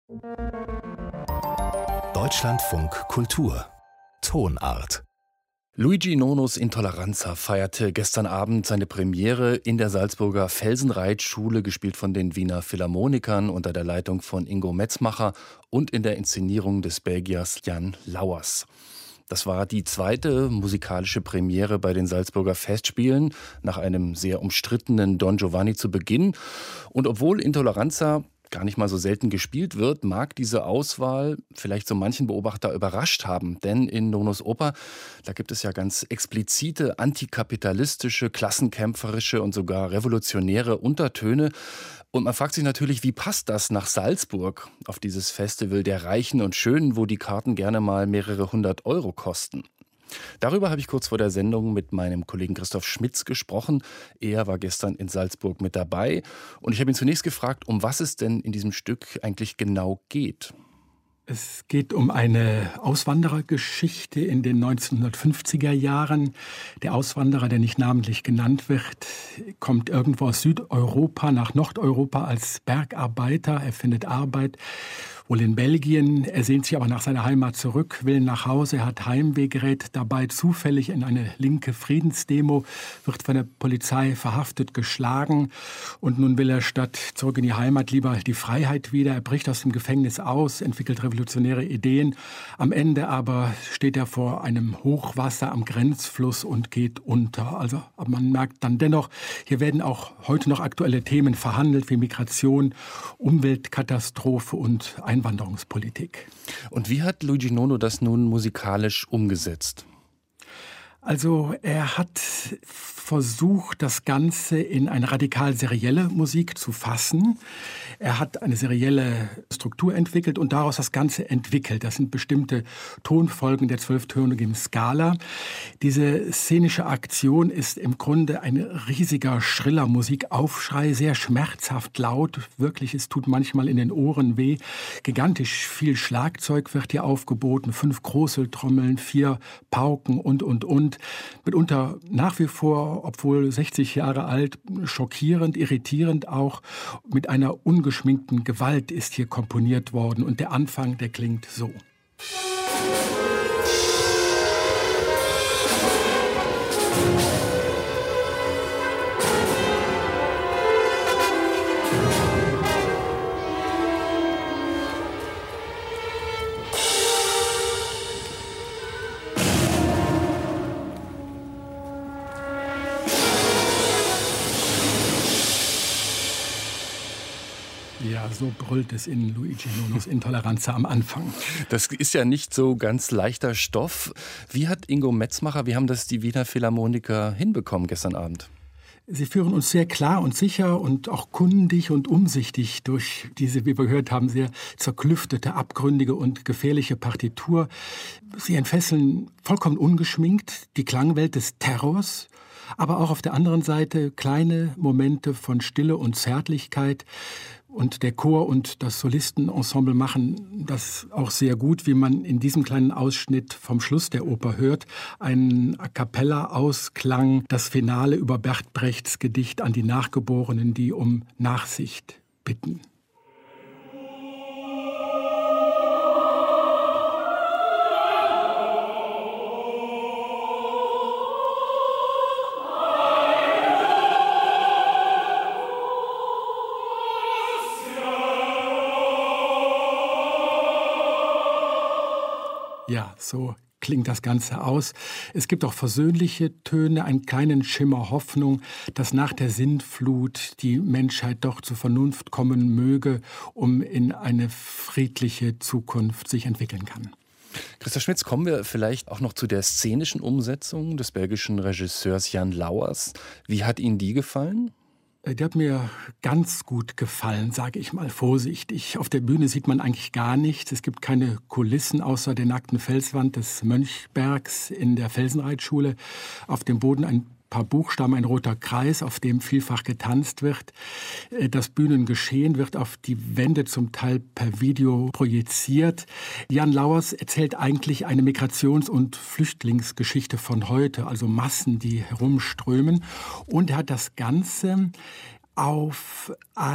Deutschlandfunk Kultur Tonart. Luigi Nonos Intoleranza feierte gestern Abend seine Premiere in der Salzburger Felsenreitschule, gespielt von den Wiener Philharmonikern unter der Leitung von Ingo Metzmacher und in der Inszenierung des Belgiers Jan Lauwers. Das war die zweite musikalische Premiere bei den Salzburger Festspielen nach einem sehr umstrittenen Don Giovanni zu Beginn. Und obwohl Intoleranza gar nicht mal so selten gespielt wird, mag diese Auswahl vielleicht so manchen Beobachter überrascht haben. Denn in Nonos Oper, da gibt es ja ganz explizite antikapitalistische, klassenkämpferische und sogar revolutionäre Untertöne. Und man fragt sich natürlich, wie passt das nach Salzburg auf dieses Festival der Reichen und Schönen, wo die Karten gerne mal mehrere 100 Euro kosten? Darüber habe ich kurz vor der Sendung mit meinem Kollegen Christoph Schmitz gesprochen. Er war gestern in Salzburg mit dabei. Und ich habe ihn zunächst gefragt, um was es denn in diesem Stück eigentlich genau geht. Es geht um eine Auswanderergeschichte in den 1950er Jahren. Der Auswanderer, der nicht namentlich genannt wird, kommt irgendwo aus Südeuropa nach Nordeuropa als Bergarbeiter. Er findet Arbeit, wohl in Belgien. Er sehnt sich aber nach seiner Heimat zurück, will nach Hause, hat Heimweh, gerät dabei zufällig in eine linke Friedensdemo, wird von der Polizei verhaftet, geschlagen. Und nun will er statt zurück in die Heimat lieber die Freiheit wieder. Er bricht aus dem Gefängnis aus, entwickelt revolutionäre Ideen. Am Ende aber steht er vor einem Hochwasser am Grenzfluss und geht unter. Also man merkt dann dennoch, hier werden auch heute noch aktuelle Themen verhandelt, wie Migration, Umweltkatastrophe und Einwanderungspolitik. Und wie hat Luigi Nono das nun musikalisch umgesetzt? Also er hat versucht, das Ganze in eine radikal serielle Musik zu fassen. Er hat eine serielle Struktur entwickelt und daraus das Ganze entwickelt. Das sind bestimmte Tonfolgen der 12-tönigen Skala. Diese szenische Aktion ist im Grunde ein riesiger, schriller Musikaufschrei, sehr schmerzhaft laut. Wirklich, es tut manchmal in den Ohren weh. Gigantisch viel Schlagzeug wird hier aufgeboten, 5 Großeltrommeln, 4 Pauken und. Mitunter nach wie vor, obwohl 60 Jahre alt, schockierend, irritierend auch. Mit einer ungeschminkten Gewalt ist hier komponiert worden. Und der Anfang, der klingt so. Ja, so brüllt es in Luigi Nonos Intoleranza am Anfang. Das ist ja nicht so ganz leichter Stoff. Wie hat Ingo Metzmacher, wie haben das die Wiener Philharmoniker hinbekommen gestern Abend? Sie führen uns sehr klar und sicher und auch kundig und umsichtig durch diese, wie wir gehört haben, sehr zerklüftete, abgründige und gefährliche Partitur. Sie entfesseln vollkommen ungeschminkt die Klangwelt des Terrors, aber auch auf der anderen Seite kleine Momente von Stille und Zärtlichkeit. Und der Chor und das Solistenensemble machen das auch sehr gut, wie man in diesem kleinen Ausschnitt vom Schluss der Oper hört. Ein A-cappella-Ausklang, das Finale über Bert Brechts Gedicht an die Nachgeborenen, die um Nachsicht bitten. Ja, so klingt das Ganze aus. Es gibt auch versöhnliche Töne, einen kleinen Schimmer Hoffnung, dass nach der Sintflut die Menschheit doch zur Vernunft kommen möge, um in eine friedliche Zukunft sich entwickeln kann. Christoph Schmitz, kommen wir vielleicht auch noch zu der szenischen Umsetzung des belgischen Regisseurs Jan Lauwers. Wie hat Ihnen die gefallen? Die hat mir ganz gut gefallen, sage ich mal vorsichtig. Auf der Bühne sieht man eigentlich gar nichts. Es gibt keine Kulissen außer der nackten Felswand des Mönchbergs in der Felsenreitschule. Auf dem Boden ein paar Buchstaben, ein roter Kreis, auf dem vielfach getanzt wird. Das Bühnengeschehen wird auf die Wände zum Teil per Video projiziert. Jan Lauwers erzählt eigentlich eine Migrations- und Flüchtlingsgeschichte von heute, also Massen, die herumströmen. Und er hat das Ganze auf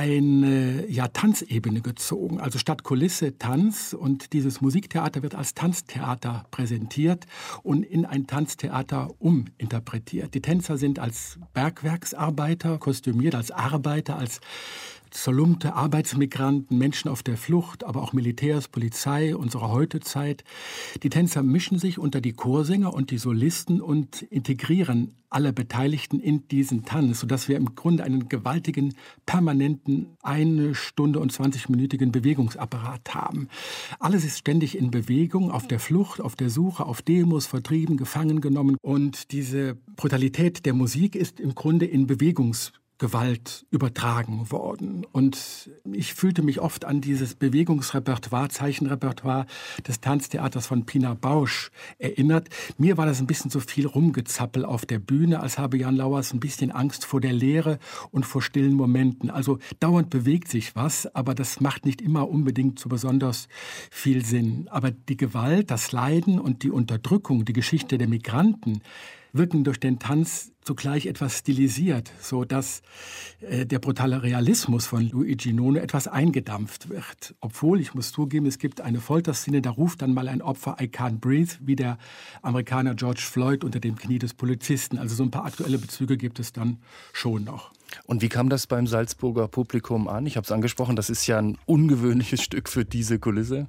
eine Tanzebene gezogen. Also statt Kulisse Tanz, und dieses Musiktheater wird als Tanztheater präsentiert und in ein Tanztheater uminterpretiert. Die Tänzer sind als Bergwerksarbeiter kostümiert, als Arbeiter, als zerlumpte Arbeitsmigranten, Menschen auf der Flucht, aber auch Militärs, Polizei unserer Heutezeit. Die Tänzer mischen sich unter die Chorsänger und die Solisten und integrieren alle Beteiligten in diesen Tanz, sodass wir im Grunde einen gewaltigen, permanenten 1 Stunde und 20-minütigen Bewegungsapparat haben. Alles ist ständig in Bewegung, auf der Flucht, auf der Suche, auf Demos, vertrieben, gefangen genommen. Und diese Brutalität der Musik ist im Grunde in Bewegungsgewalt übertragen worden. Und ich fühlte mich oft an dieses Bewegungsrepertoire, Zeichenrepertoire des Tanztheaters von Pina Bausch erinnert. Mir war das ein bisschen so viel Rumgezappel auf der Bühne, als habe Jan Lauwers ein bisschen Angst vor der Leere und vor stillen Momenten. Also dauernd bewegt sich was, aber das macht nicht immer unbedingt so besonders viel Sinn. Aber die Gewalt, das Leiden und die Unterdrückung, die Geschichte der Migranten wirken durch den Tanz zugleich etwas stilisiert, so dass der brutale Realismus von Luigi Nono etwas eingedampft wird. Obwohl, ich muss zugeben, es gibt eine Folterszene, da ruft dann mal ein Opfer "I can't breathe", wie der Amerikaner George Floyd unter dem Knie des Polizisten. Also so ein paar aktuelle Bezüge gibt es dann schon noch. Und wie kam das beim Salzburger Publikum an? Ich habe es angesprochen, das ist ja ein ungewöhnliches Stück für diese Kulisse.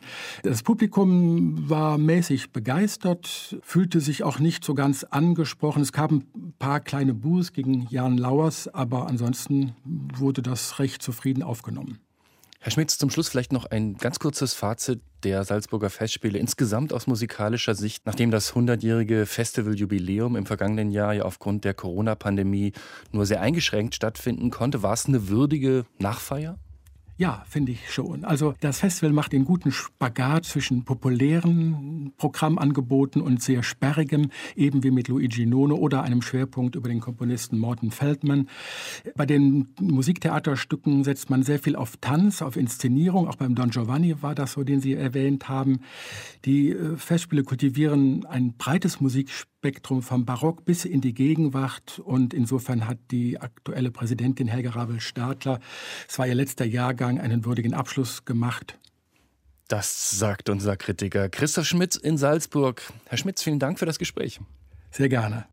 Das Publikum war mäßig begeistert, fühlte sich auch nicht so ganz angesprochen. Es gab ein paar kleine Buhs gegen Jan Lauwers, aber ansonsten wurde das recht zufrieden aufgenommen. Herr Schmitz, zum Schluss vielleicht noch ein ganz kurzes Fazit der Salzburger Festspiele insgesamt aus musikalischer Sicht, nachdem das 100-jährige Festivaljubiläum im vergangenen Jahr ja aufgrund der Corona-Pandemie nur sehr eingeschränkt stattfinden konnte. War es eine würdige Nachfeier? Ja, finde ich schon. Also das Festival macht den guten Spagat zwischen populären Programmangeboten und sehr sperrigem, eben wie mit Luigi Nono oder einem Schwerpunkt über den Komponisten Morton Feldman. Bei den Musiktheaterstücken setzt man sehr viel auf Tanz, auf Inszenierung. Auch beim Don Giovanni war das so, den Sie erwähnt haben. Die Festspiele kultivieren ein breites Musikspektrum vom Barock bis in die Gegenwart. Und insofern hat die aktuelle Präsidentin Helga Rabel-Stadler, es war ihr letzter Jahrgang, einen würdigen Abschluss gemacht. Das sagt unser Kritiker Christoph Schmitz in Salzburg. Herr Schmitz, vielen Dank für das Gespräch. Sehr gerne.